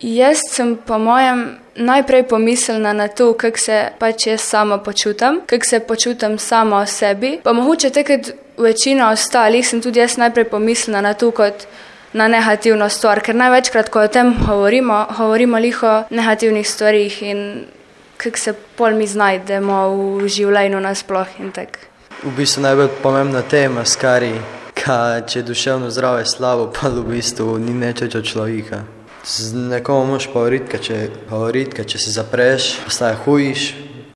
Jaz sem po mojem najprej pomislila na to, kako se pač jaz sama počutam, kako se počutam sama o sebi. Pa mogoče takrat večina ostalih sem tudi jaz najprej pomislila na to kot na negativno stvar, ker največkrat, ko o tem govorimo liho o negativnih stvarih in kako se pol mi znajdemo v življenju nasploh in tak. V bistvu najbolj pomembna tema, skari, če je duševno zdravje slabo, pa v bistvu ni nečeč od človeka. Z nekomu moš govoriti, če se zapreš, postaje hujiš,